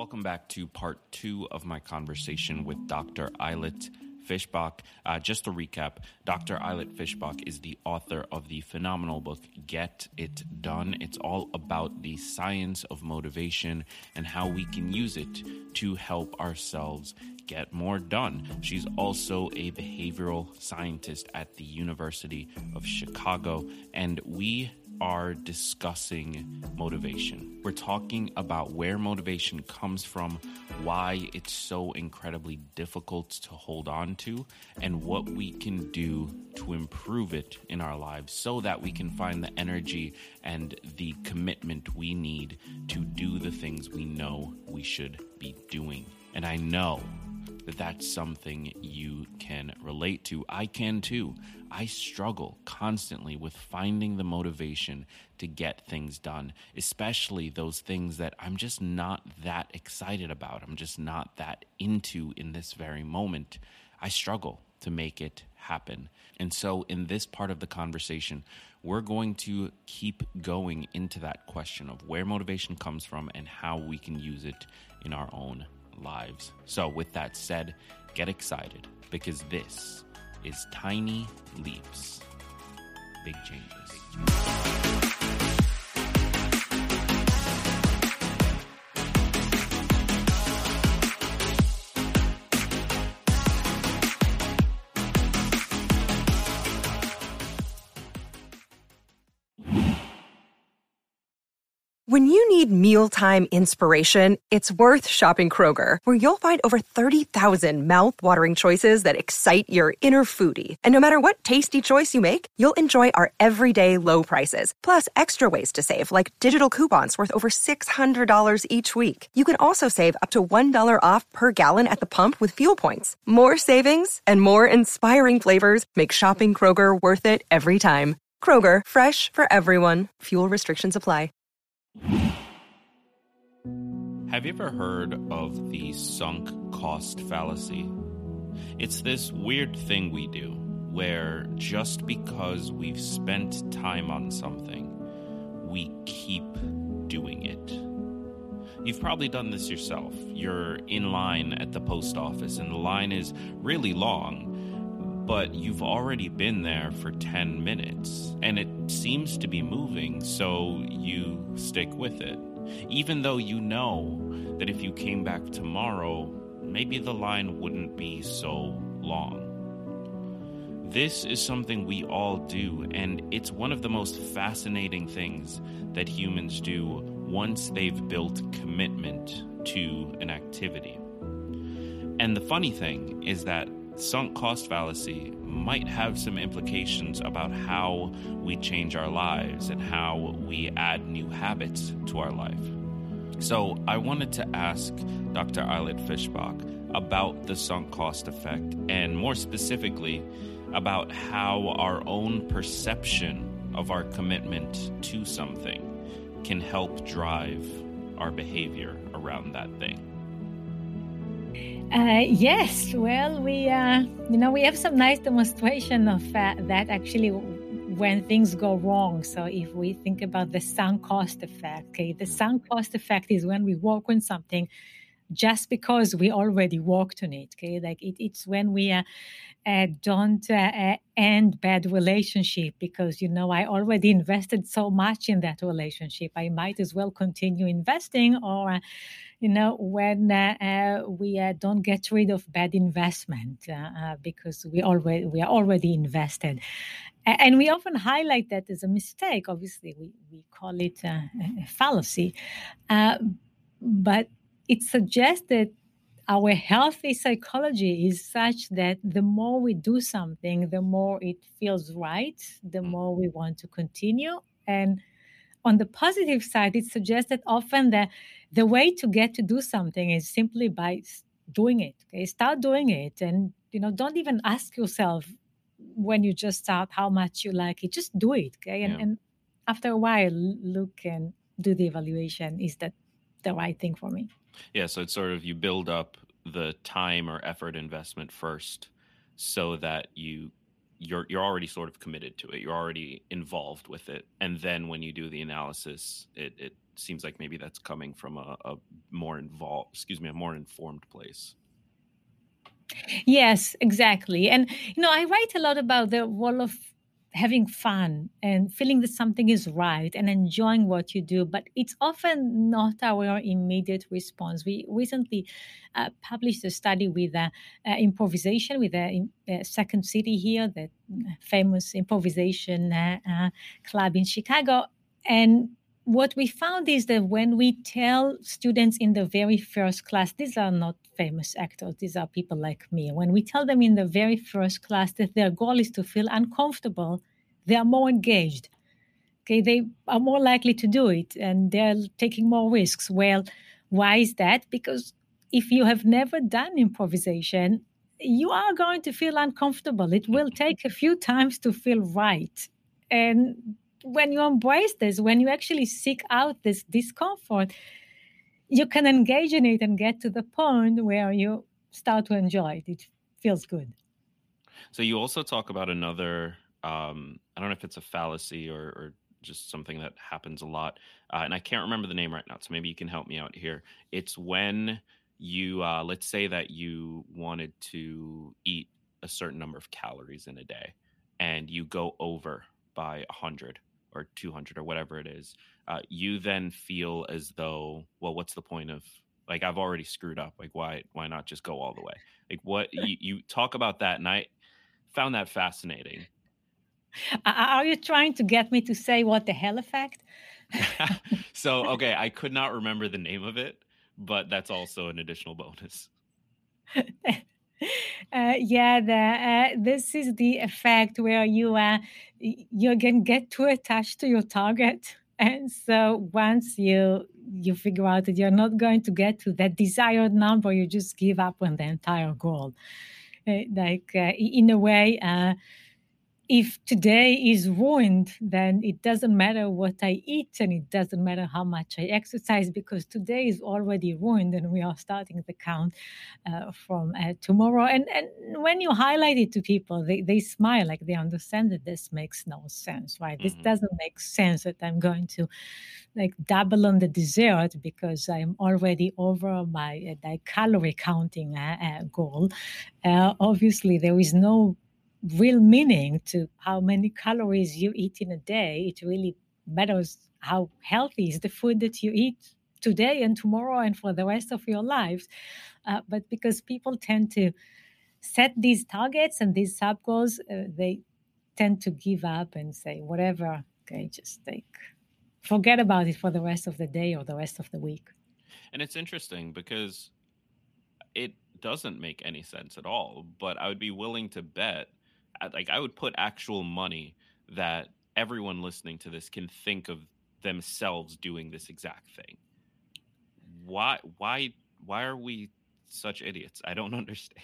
Welcome back to part 2 of my conversation with Dr. Ayelet Fishbach. Just to recap, Dr. Ayelet Fishbach is the author of the phenomenal book, Get It Done. It's all about the science of motivation and how we can use it to help ourselves get more done. She's also a behavioral scientist at the University of Chicago, and we are discussing motivation. We're talking about where motivation comes from, why it's so incredibly difficult to hold on to, and what we can do to improve it in our lives so that we can find the energy and the commitment we need to do the things we know we should be doing. And I know that that's something you can relate to. I can too. I struggle constantly with finding the motivation to get things done, especially those things that I'm just not that excited about. I'm just not that into in this very moment. I struggle to make it happen. And so in this part of the conversation, we're going to keep going into that question of where motivation comes from and how we can use it in our own lives. So with that said, get excited because this is Tiny Leaps, Big Changes. When you need mealtime inspiration, it's worth shopping Kroger, where you'll find over 30,000 mouth-watering choices that excite your inner foodie. And no matter what tasty choice you make, you'll enjoy our everyday low prices, plus extra ways to save, like digital coupons worth over $600 each week. You can also save up to $1 off per gallon at the pump with fuel points. More savings and more inspiring flavors make shopping Kroger worth it every time. Kroger, fresh for everyone. Fuel restrictions apply. Have you ever heard of the sunk cost fallacy? It's this weird thing we do where just because we've spent time on something, we keep doing it. You've probably done this yourself. You're in line at the post office and the line is really long, but you've already been there for 10 minutes and it seems to be moving, so you stick with it. Even though you know that if you came back tomorrow, maybe the line wouldn't be so long. This is something we all do, and it's one of the most fascinating things that humans do once they've built commitment to an activity. And the funny thing is that sunk cost fallacy might have some implications about how we change our lives and how we add new habits to our life. So I wanted to ask Dr. Ayelet Fishbach about the sunk cost effect, and more specifically about how our own perception of our commitment to something can help drive our behavior around that thing. Yes, well, we have some nice demonstration of that actually when things go wrong. So if we think about the sunk cost effect, okay, the sunk cost effect is when we work on something just because we already worked on it, okay? Like it's when we don't end bad relationship because, I already invested so much in that relationship. I might as well continue investing, or when we don't get rid of bad investment because we are already invested. And we often highlight that as a mistake. Obviously, we call it a fallacy. But it suggests that our healthy psychology is such that the more we do something, the more it feels right, the more we want to continue. And on the positive side, it suggests that often the way to get to do something is simply by doing it. Okay? Start doing it, and don't even ask yourself when you just start how much you like it. Just do it, okay? And after a while, look and do the evaluation. Is that the right thing for me? Yeah, so it's sort of you build up the time or effort investment first, so that you're already sort of committed to it. You're already involved with it. And then when you do the analysis, it seems like maybe that's coming from a more informed place. Yes, exactly. And, I write a lot about the role of having fun and feeling that something is right and enjoying what you do, but it's often not our immediate response. We recently published a study with improvisation with Second City here, the famous improvisation club in Chicago. And what we found is that when we tell students in the very first class, these are not famous actors, these are people like me. When we tell them in the very first class that their goal is to feel uncomfortable, they are more engaged. Okay, they are more likely to do it and they're taking more risks. Well, why is that? Because if you have never done improvisation, you are going to feel uncomfortable. It will take a few times to feel right. And when you embrace this, when you actually seek out this discomfort, you can engage in it and get to the point where you start to enjoy it. It feels good. So you also talk about another, I don't know if it's a fallacy or just something that happens a lot. And I can't remember the name right now, so maybe you can help me out here. It's when you, let's say that you wanted to eat a certain number of calories in a day and you go over by 100 or 200 or whatever it is, you then feel as though, well, what's the point of, like, I've already screwed up. Like, why not just go all the way? Like, what you talk about that, and I found that fascinating. Are you trying to get me to say what the hell effect? So, okay, I could not remember the name of it, but that's also an additional bonus. This is the effect where you can get too attached to your target, and so once you figure out that you're not going to get to that desired number, you just give up on the entire goal. In a way, if today is ruined, then it doesn't matter what I eat and it doesn't matter how much I exercise, because today is already ruined and we are starting the count from tomorrow. And when you highlight it to people, they smile, like they understand that this makes no sense, right? Mm-hmm. This doesn't make sense that I'm going to double on the dessert because I'm already over my calorie counting goal. Obviously, there is no real meaning to how many calories you eat in a day. It really matters how healthy is the food that you eat today and tomorrow and for the rest of your lives. But because people tend to set these targets and these sub goals, they tend to give up and say, whatever, okay, just forget about it for the rest of the day or the rest of the week. And it's interesting because it doesn't make any sense at all, but I would be willing to bet, I would put actual money that everyone listening to this can think of themselves doing this exact thing. Why are we such idiots? I don't understand.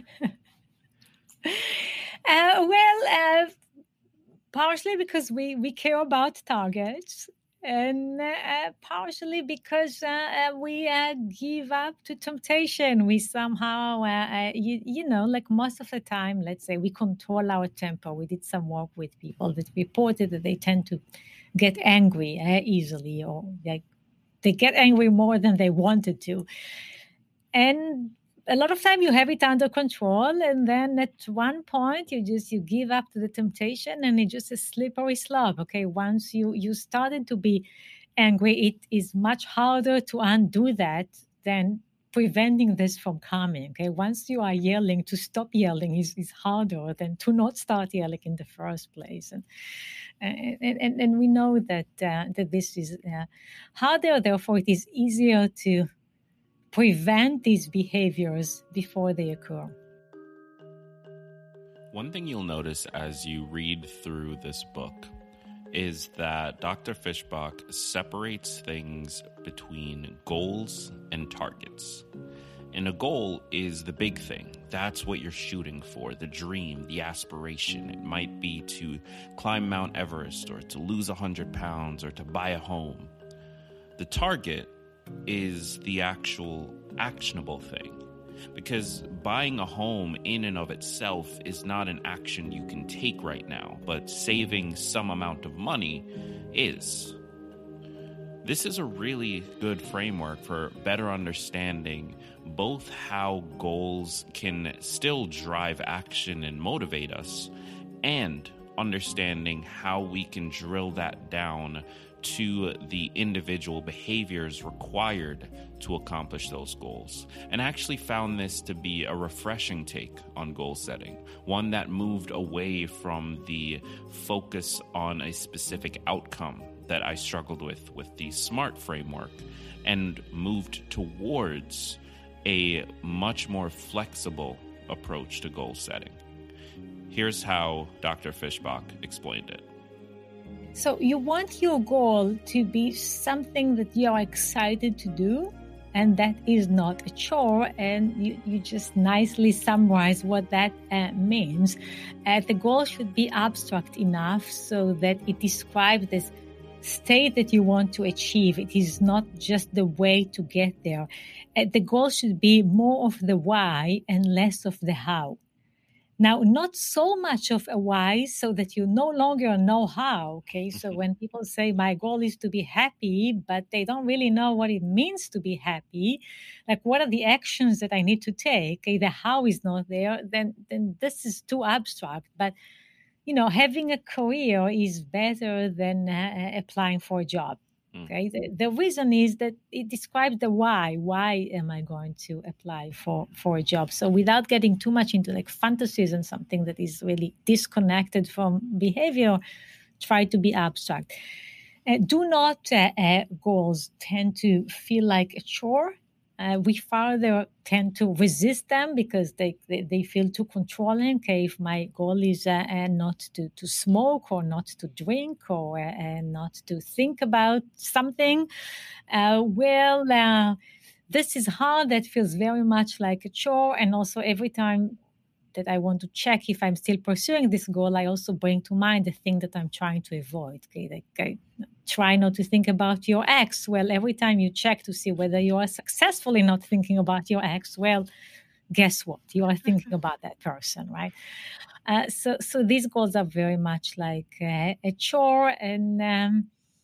Partially because we care about targets, and partially because we give up to temptation. We somehow, like most of the time, let's say we control our temper. We did some work with people that reported that they tend to get angry easily, or they get angry more than they wanted to. And a lot of time you have it under control, and then at one point you give up to the temptation, and it's just a slippery slope. Okay, once you started to be angry, it is much harder to undo that than preventing this from coming. Okay, once you are yelling, to stop yelling is harder than to not start yelling in the first place. And we know that this is harder. Therefore, it is easier to prevent these behaviors before they occur. One thing you'll notice as you read through this book is that Dr. Fischbach separates things between goals and targets. And a goal is the big thing. That's what you're shooting for, the dream, the aspiration. It might be to climb Mount Everest, or to lose 100 pounds, or to buy a home. The target is the actual actionable thing, because buying a home in and of itself is not an action you can take right now, but saving some amount of money is. This is a really good framework for better understanding both how goals can still drive action and motivate us, and understanding how we can drill that down to the individual behaviors required to accomplish those goals. And I actually found this to be a refreshing take on goal setting, one that moved away from the focus on a specific outcome that I struggled with the SMART framework, and moved towards a much more flexible approach to goal setting. Here's how Dr. Fischbach explained it. So you want your goal to be something that you're excited to do, and that is not a chore, and you just nicely summarize what that means. The goal should be abstract enough so that it describes this state that you want to achieve. It is not just the way to get there. The goal should be more of the why and less of the how. Now, not so much of a why so that you no longer know how, okay? So when people say my goal is to be happy, but they don't really know what it means to be happy, like what are the actions that I need to take, okay, the how is not there, then this is too abstract. But having a career is better than applying for a job. Okay, the reason is that it describes the why. Why am I going to apply for a job? So without getting too much into like fantasies and something that is really disconnected from behavior, try to be abstract. Do not goals tend to feel like a chore. We further tend to resist them because they feel too controlling. Okay, if my goal is not to smoke or not to drink or not to think about something, this is hard. That feels very much like a chore. And also every time that I want to check if I'm still pursuing this goal, I also bring to mind the thing that I'm trying to avoid. Okay, like try not to think about your ex. Well, every time you check to see whether you are successfully not thinking about your ex, well, guess what? You are thinking about that person, right? So these goals are very much like a chore, and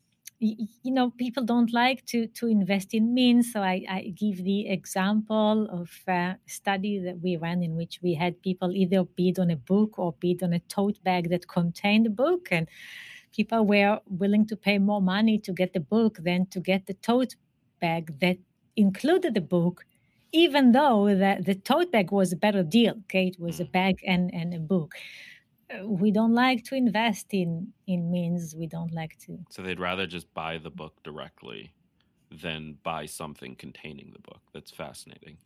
people don't like to invest in means. So I give the example of a study that we ran in which we had people either bid on a book or bid on a tote bag that contained a book, and people were willing to pay more money to get the book than to get the tote bag that included the book, even though the tote bag was a better deal. Okay, it was a bag and a book. We don't like to invest in means. We don't like to. So they'd rather just buy the book directly than buy something containing the book. That's fascinating.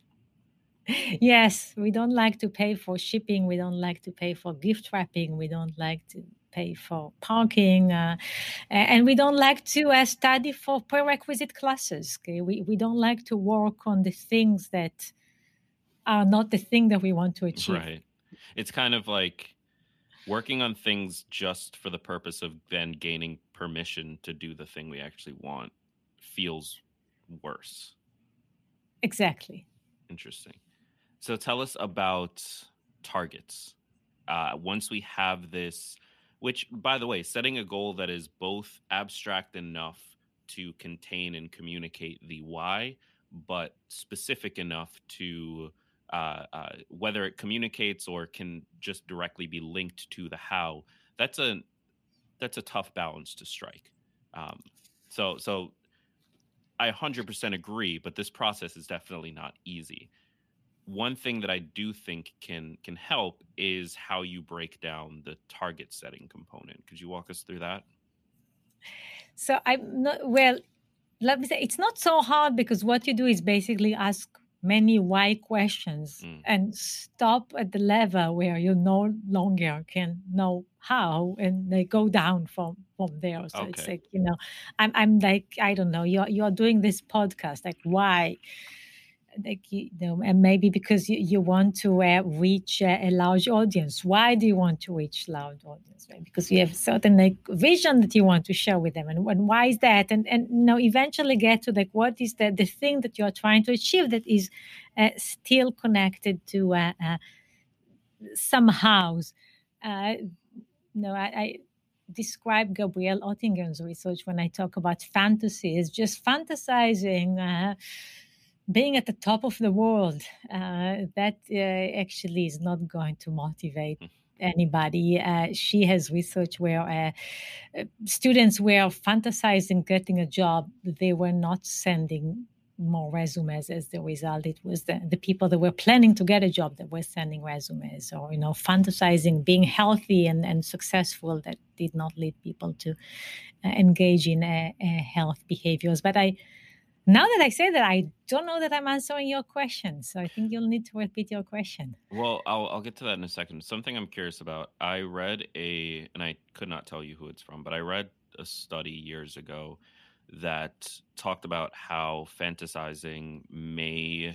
Yes, we don't like to pay for shipping. We don't like to pay for gift wrapping. We don't like to pay for parking. And we don't like to study for prerequisite classes. Okay? We don't like to work on the things that are not the thing that we want to achieve. Right. It's kind of like working on things just for the purpose of then gaining permission to do the thing we actually want feels worse. Exactly. Interesting. So tell us about targets. Once we have this, which, by the way, setting a goal that is both abstract enough to contain and communicate the why, but specific enough to whether it communicates or can just directly be linked to the how, that's a tough balance to strike. So I 100% agree, but this process is definitely not easy. One thing that I do think can help is how you break down the target setting component. Could you walk us through that? So let me say, it's not so hard because what you do is basically ask many why questions and stop at the level where you no longer can know how, and they go down from there. So It's like, I'm like, I don't know, you're doing this podcast, like why? Like, and maybe because you want to reach a large audience. Why do you want to reach large audience? Right? Because you have certain vision that you want to share with them, and why is that? And eventually get to what is the thing that you are trying to achieve that is still connected to somehow. describe Gabrielle Oettinger's research when I talk about fantasy is just fantasizing being at the top of the world. That actually is not going to motivate anybody. She has research where students were fantasizing getting a job. They were not sending more resumes as the result. It was the people that were planning to get a job that were sending resumes, or fanasizing being healthy and successful that did not lead people to engage in health behaviors. But now that I say that, I don't know that I'm answering your question, so I think you'll need to repeat your question. Well, I'll get to that in a second. Something I'm curious about. I read and I could not tell you who it's from, but I read a study years ago that talked about how fantasizing may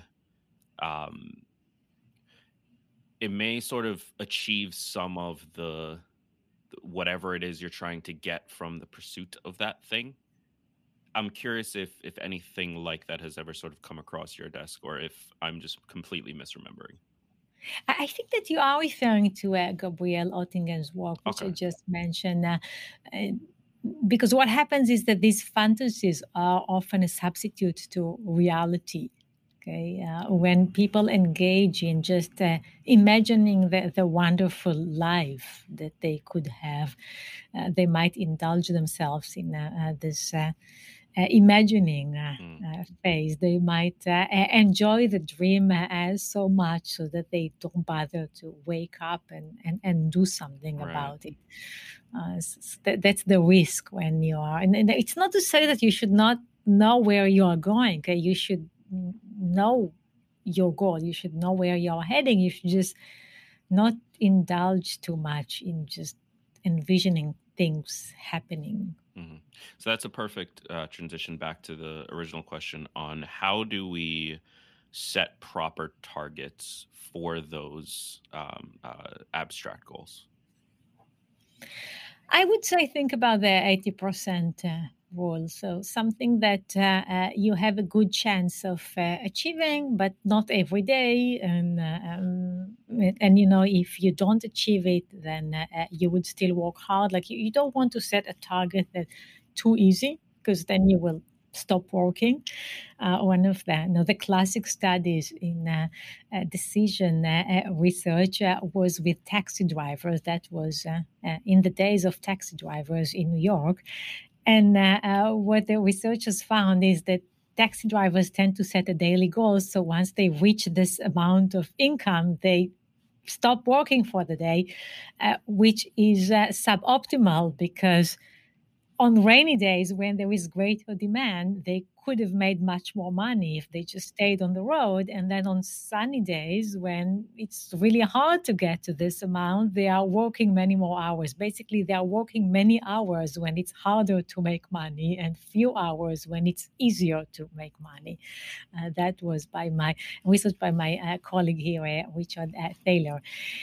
sort of achieve some of the whatever it is you're trying to get from the pursuit of that thing. I'm curious if anything like that has ever sort of come across your desk, or if I'm just completely misremembering. I think that you are referring to Gabrielle Oettinger's work, which I just mentioned. Because what happens is that these fantasies are often a substitute to reality. Okay, when people engage in just imagining the wonderful life that they could have, they might indulge themselves in this imagining phase. They might enjoy the dream so much so that they don't bother to wake up and do something about it. That's the risk when you are. And it's not to say that you should not know where you are going. Okay? You should know your goal. You should know where you're heading. You should just not indulge too much in just envisioning things happening. Mm-hmm. So that's a perfect transition back to the original question on how do we set proper targets for those abstract goals? I would say think about the 80% rule. So something that you have a good chance of achieving, but not every day. And if you don't achieve it, then you would still work hard. Like you don't want to set a target that's too easy, because then you will stop working. One of the classic studies in decision research was with taxi drivers. That was in the days of taxi drivers in New York. And what the researchers found is that taxi drivers tend to set a daily goal. So once they reach this amount of income, they stop working for the day, which is suboptimal, because on rainy days when there is greater demand, they could have made much more money if they just stayed on the road. And then on sunny days when it's really hard to get to this amount, they are working many more hours. Basically, they are working many hours when it's harder to make money and few hours when it's easier to make money. That was by my research by my colleague here, Richard Thaler,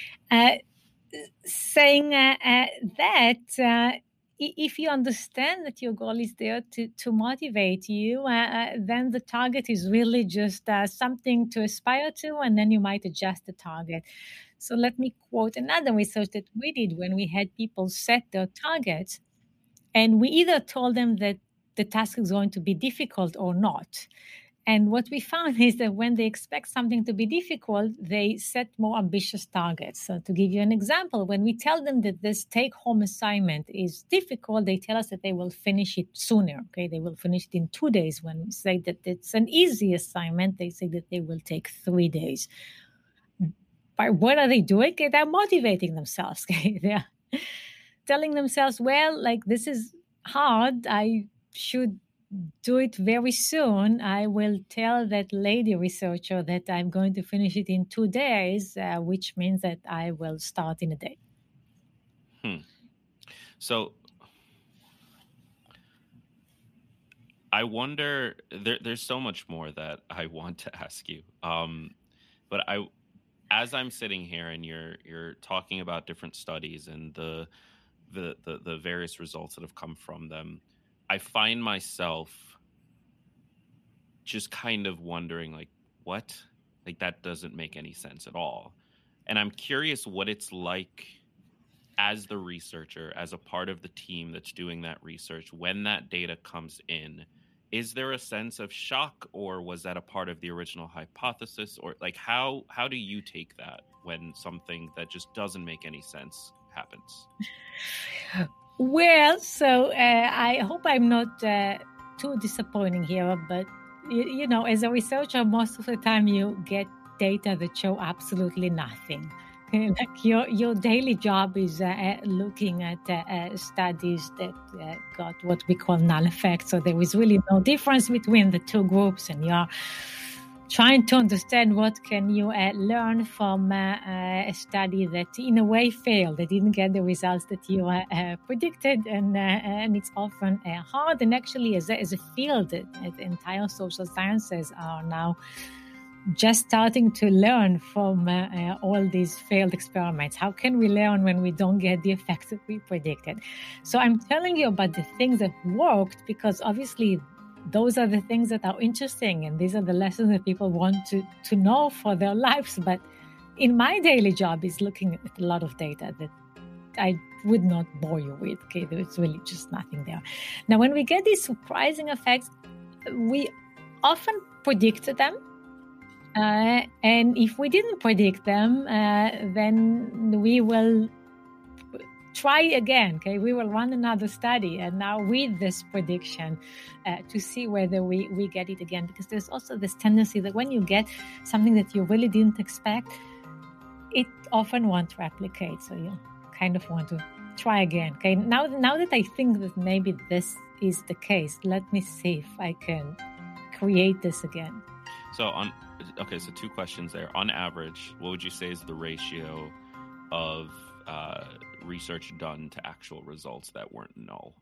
saying that if you understand that your goal is there to motivate you, then the target is really just something to aspire to, and then you might adjust the target. So let me quote another research that we did when we had people set their targets, and we either told them that the task is going to be difficult or not. And what we found is that when they expect something to be difficult, they set more ambitious targets. So to give you an example, when we tell them that this take-home assignment is difficult, they tell us that they will finish it sooner. Okay, they will finish it in 2 days. When we say that it's an easy assignment, they say that they will take 3 days. But what are they doing? Okay, they're motivating themselves. Okay, they're telling themselves, well, like this is hard. I should do it very soon. I will tell that lady researcher that I'm going to finish it in 2 days, which means that I will start in a day. So I wonder, there's so much more that I want to ask you. But as I'm sitting here and you're talking about different studies and the various results that have come from them, I find myself just kind of wondering, like, what? Like, that doesn't make any sense at all. And I'm curious what it's like as the researcher, as a part of the team that's doing that research, when that data comes in, is there a sense of shock, or was that a part of the original hypothesis? Or like, how do you take that when something that just doesn't make any sense happens? Well, so I hope I'm not too disappointing here, but you know, as a researcher, most of the time you get data that show absolutely nothing. Like your daily job is looking at studies that got what we call null effects. So there is really no difference between the two groups, and you're trying to understand what can you learn from a study that in a way failed, that didn't get the results that you predicted, and it's often hard. And actually, as a field, the entire social sciences are now just starting to learn from all these failed experiments. How can we learn when we don't get the effects that we predicted? So I'm telling you about the things that worked, because obviously those are the things that are interesting, and these are the lessons that people want to know for their lives. But in my daily job is looking at a lot of data that I would not bore you with. Okay, there's really just nothing there. Now, when we get these surprising effects, we often predicted them. And if we didn't predict them, then we will try again. Okay, we will run another study, and now with this prediction to see whether we get it again. Because there's also this tendency that when you get something that you really didn't expect, it often won't replicate. So you kind of want to try again. Okay, now that I think that maybe this is the case, let me see if I can create this again. So so two questions there. On average, what would you say is the ratio of research done to actual results that weren't null?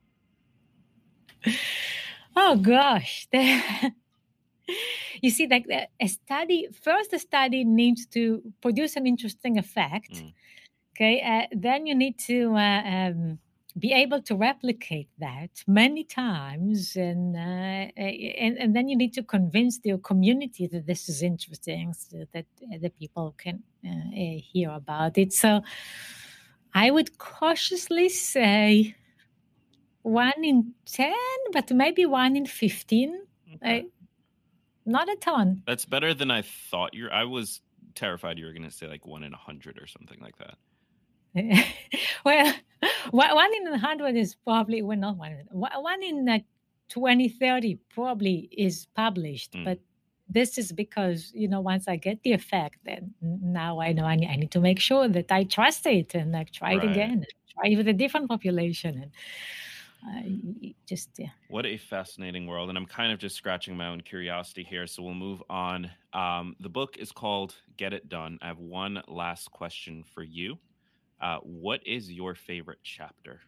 Oh gosh. You see, like a study needs to produce an interesting effect. Okay, then you need to be able to replicate that many times, and then you need to convince your community that this is interesting, so that the people can hear about it. So I would cautiously say 1 in 10, but maybe 1 in 15. Okay. Not a ton. That's better than I thought. I was terrified you were going to say like 1 in 100 or something like that. Well, 1 in 100 is probably, well, not 1 in 20, 30 probably is published. But this is because, once I get the effect, then now I know I need to make sure that I trust it, and I try it again, try with a different population. And What a fascinating world. And I'm kind of just scratching my own curiosity here, so we'll move on. The book is called Get It Done. I have one last question for you. What is your favorite chapter?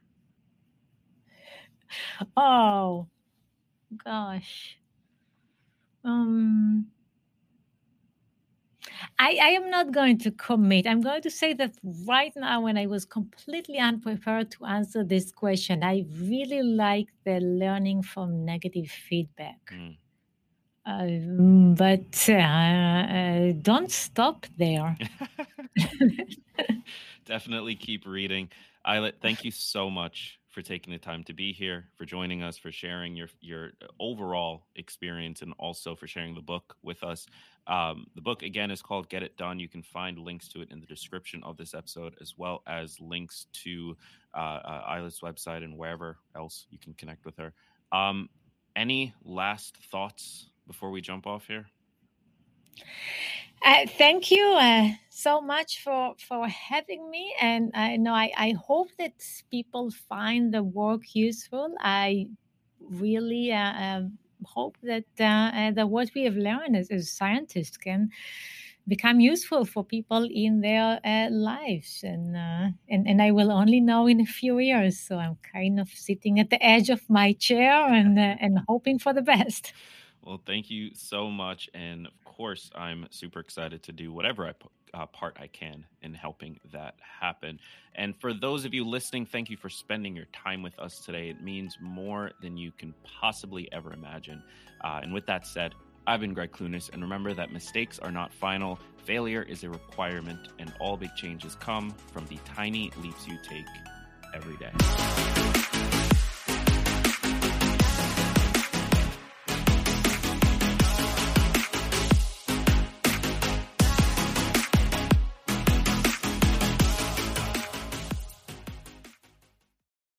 Oh, gosh. I am not going to commit. I'm going to say that right now, when I was completely unprepared to answer this question, I really like the learning from negative feedback. But don't stop there. Definitely keep reading. Ayelet, thank you so much for taking the time to be here, for joining us, for sharing your overall experience, and also for sharing the book with us. The book, again, is called Get It Done. You can find links to it in the description of this episode, as well as links to Ayelet's website and wherever else you can connect with her. Any last thoughts before we jump off here? Thank you so much for having me, and I hope that people find the work useful. I really hope that what we have learned as scientists can become useful for people in their lives, and I will only know in a few years. So I'm kind of sitting at the edge of my chair and hoping for the best. Well, thank you so much. And of course, I'm super excited to do whatever part I can in helping that happen. And for those of you listening, thank you for spending your time with us today. It means more than you can possibly ever imagine. And with that said, I've been Greg Clunis, and remember that mistakes are not final. Failure is a requirement, and all big changes come from the tiny leaps you take every day.